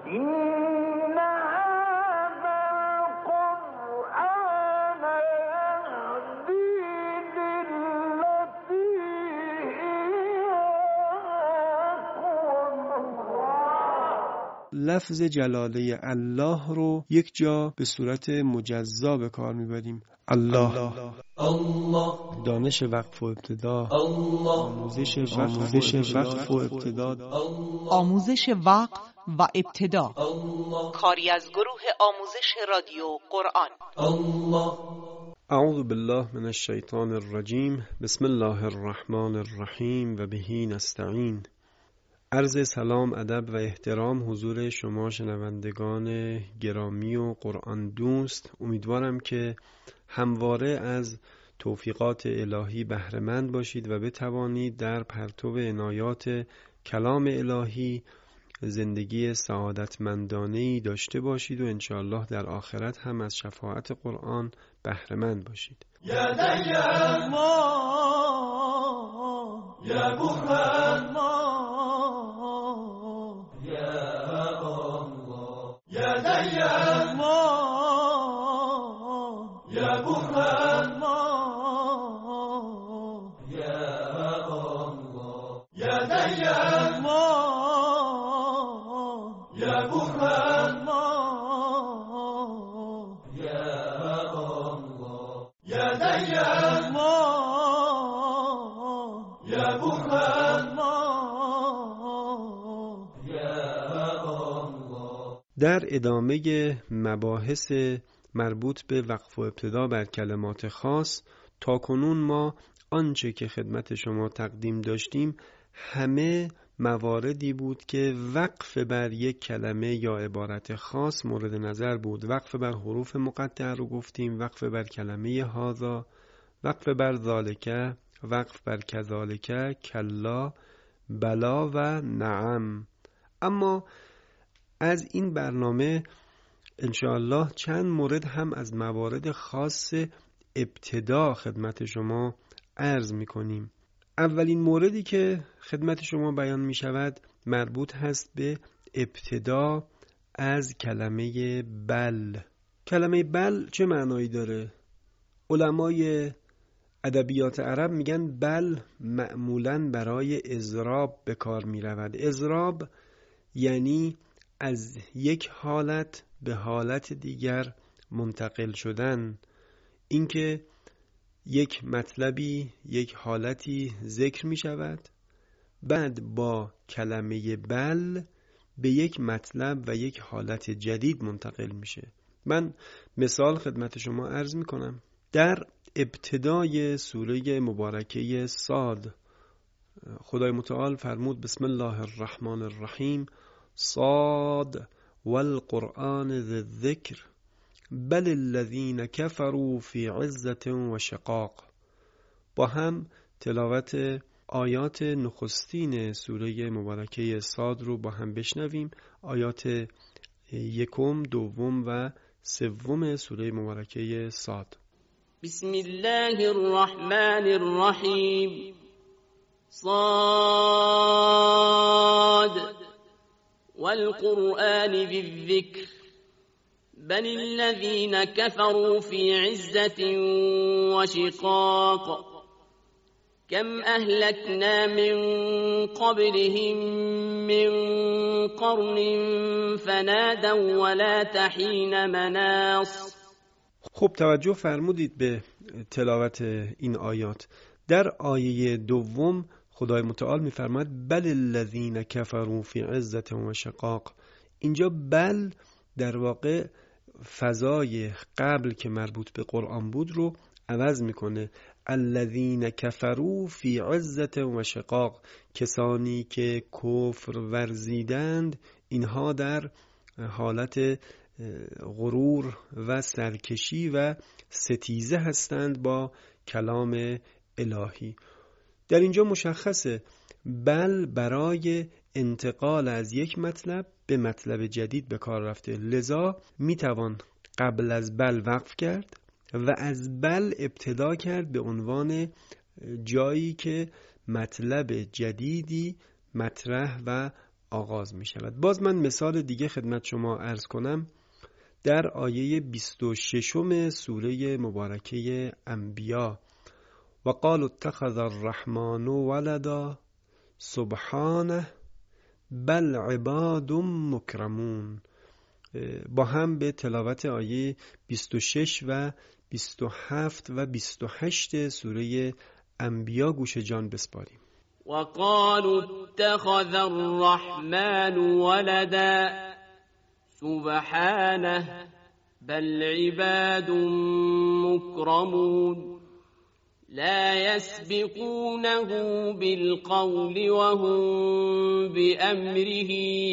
لفظ جلاله الله رو یک جا به صورت مجزا به کار میبریم. الله، دانش وقف و ابتدا، آموزش وقف و ابتدا، آموزش وقف و ابتدا، کاری از گروه آموزش رادیو قرآن. اعوذ بالله من الشیطان الرجیم. بسم الله الرحمن الرحیم و بهی نستعین. عرض سلام، ادب و احترام حضور شما شنوندگان گرامی و قرآن دوست. امیدوارم که همواره از توفیقات الهی بهره مند باشید و بتوانید در پرتو عنایات کلام الهی زندگی سعادتمندانه‌ای داشته باشید و انشاءالله در آخرت هم از شفاعت قرآن بهره مند باشید. یا دیان ما یا برهان ما یا دیان ما یا برهان ما یا دیان ما یا برهان ما یا دیان ما یا برهان ما. در ادامه مباحث مربوط به وقف و ابتدا بر کلمات خاص، تا کنون ما آنچه که خدمت شما تقدیم داشتیم همه مواردی بود که وقف بر یک کلمه یا عبارت خاص مورد نظر بود. وقف بر حروف مقطعه رو گفتیم، وقف بر کلمه هذا، وقف بر ذالک، وقف بر کذالک، کلا، بلا و نعم. اما از این برنامه انشاءالله چند مورد هم از موارد خاص ابتدا خدمت شما عرض می‌کنیم. اولین موردی که خدمت شما بیان می شود مربوط هست به ابتدا از کلمه بل. کلمه بل چه معنایی داره؟ علمای ادبیات عرب میگن بل معمولاً برای اضراب به کار می رود. اضراب یعنی از یک حالت به حالت دیگر منتقل شدن، اینکه یک مطلبی، یک حالتی ذکر می شود، بعد با کلمه بل به یک مطلب و یک حالت جدید منتقل میشه. من مثال خدمت شما عرض می کنم. در ابتدای سوره مبارکه صاد خدای متعال فرمود بسم الله الرحمن الرحیم صاد والقرآن ذی الذکر بل الذین کفروا فی عزة و شقاق. با هم تلاوت آیات نخستین سوره مبارکه صاد رو با هم بشنویم. آیات یکم، دوم و سوم سوره مبارکه صاد. بسم الله الرحمن الرحیم صاد والقرآن ذی الذکر بل الذين كفروا في عزة وشقاق كم أهلكنا من قبلهم من قرن فنادوا ولا تحين مناص. خب توجه فرمودید به تلاوت این آیات. در آیه دوم خدای متعال می‌فرماید بل الذين كفروا في عزة وشقاق. اینجا بل در واقع فضای قبل که مربوط به قرآن بود رو عوض میکنه. الذین کفروا فی عزة و شقاق، کسانی که کفر ورزیدند اینها در حالت غرور و سرکشی و ستیزه هستند با کلام الهی. در اینجا مشخصه بل برای انتقال از یک مطلب به مطلب جدید به کار رفته، لذا میتوان قبل از بل وقف کرد و از بل ابتدا کرد به عنوان جایی که مطلب جدیدی مطرح و آغاز می شود. باز من مثال دیگه خدمت شما عرض کنم. در آیه 26 سوره مبارکه انبیا و قالوا اتخذ الرحمن ولدا سبحانه بل عباد مکرمون، با هم به تلاوت آیه 26 و 27 و 28 سوره انبیا گوش جان بسپاریم. وقالوا اتخذ الرحمن ولدا سبحانه بل عباد مكرمون لا يسبقونه بالقول وهم بأمره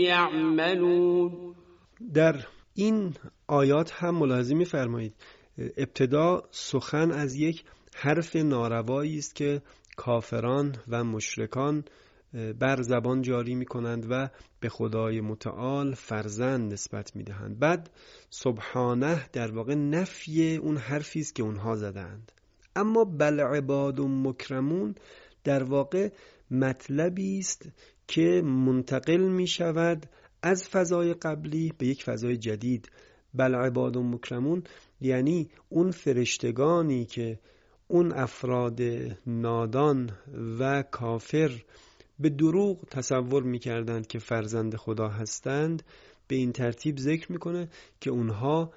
يعملون. در این آیات هم ملاحظه می‌فرمایید ابتدا سخن از یک حرف ناروایی است که کافران و مشرکان بر زبان جاری می‌کنند و به خدای متعال فرزند نسبت می‌دهند. بعد سبحانه در واقع نفی اون حرفی است که اونها زدند. اما بل عباد مکرمون در واقع مطلبی است که منتقل می‌شود از فضای قبلی به یک فضای جدید. بل عباد مکرمون یعنی اون فرشتگانی که اون افراد نادان و کافر به دروغ تصور می‌کردند که فرزند خدا هستند، به این ترتیب ذکر می‌کنه که اونها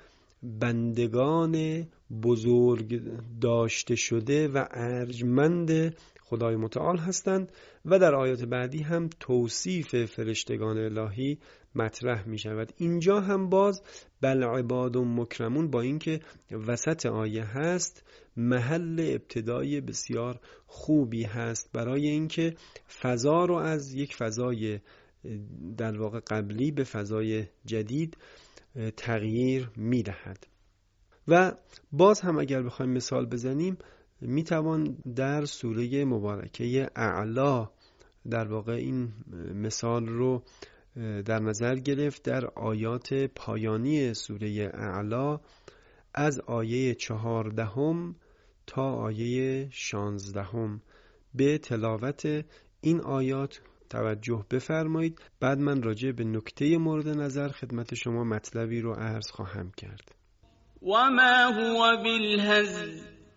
بندگان بزرگ داشته شده و ارجمند خدای متعال هستند و در آیات بعدی هم توصیف فرشتگان الهی مطرح می شود. اینجا هم باز بل عباد مکرمون با اینکه وسط آیه هست محل ابتدای بسیار خوبی هست برای اینکه فضا رو از یک فضای در واقع قبلی به فضای جدید تغییر می دهد. و باز هم اگر بخوایم مثال بزنیم می توان در سوره مبارکه اعلا در واقع این مثال رو در نظر گرفت. در آیات پایانی سوره اعلا از آیه 14 تا آیه 16 به تلاوت این آیات توجه بفرمایید. بعد من راجع به نکته مورد نظر خدمت شما مطلبی رو عرض خواهم کرد. وما هو بالهزل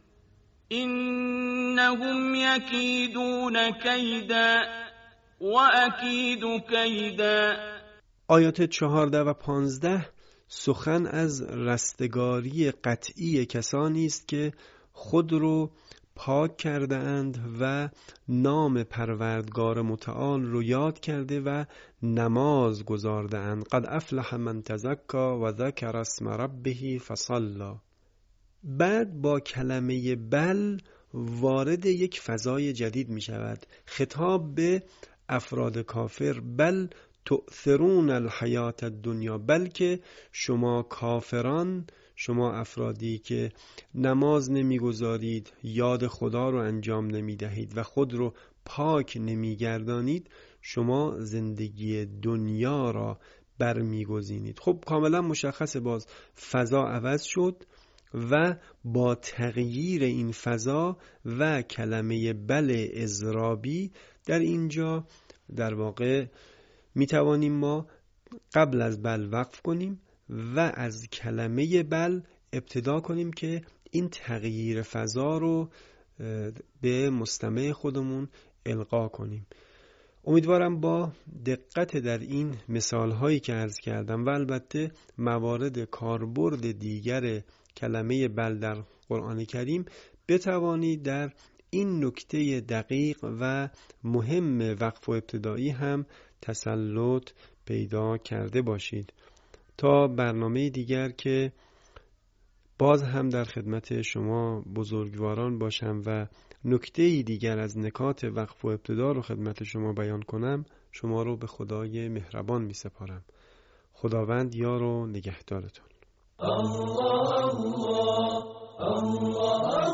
إنهم يكيدون كيدا وأكيد كيدا. آیات 14 و 15 سخن از رستگاری قطعی کسانی است که خود رو پاک کرده اند و نام پروردگار متعال رو یاد کرده و نماز گزارده اند. قد افلح من تزکا و ذکر اسم ربه فصلی. بعد با کلمه بل وارد یک فضای جدید می شود. خطاب به افراد کافر. بل تؤثرون الحیات الدنیا، بلکه شما کافران، شما افرادی که نماز نمیگذارید، یاد خدا رو انجام نمیدهید و خود رو پاک نمیگردانید، شما زندگی دنیا را برمیگزینید. خب کاملا مشخصه باز فضا عوض شد و با تغییر این فضا و کلمه بل اضرابی در اینجا در واقع می توانیم ما قبل از بل وقف کنیم و از کلمه بل ابتدا کنیم که این تغییر فضا رو به مستمع خودمون القا کنیم. امیدوارم با دقت در این مثال هایی که عرض کردم و البته موارد کاربرد دیگر کلمه بل در قرآن کریم بتوانید در این نکته دقیق و مهم وقف و ابتدایی هم تسلط پیدا کرده باشید. تا برنامه دیگر که باز هم در خدمت شما بزرگواران باشم و نکته دیگر از نکات وقف و ابتدا رو خدمت شما بیان کنم، شما رو به خدای مهربان می سپارم. خداوند یار و نگهدارتون. الله الله الله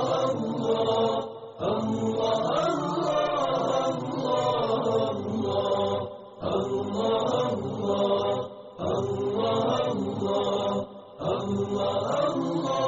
الله الله الله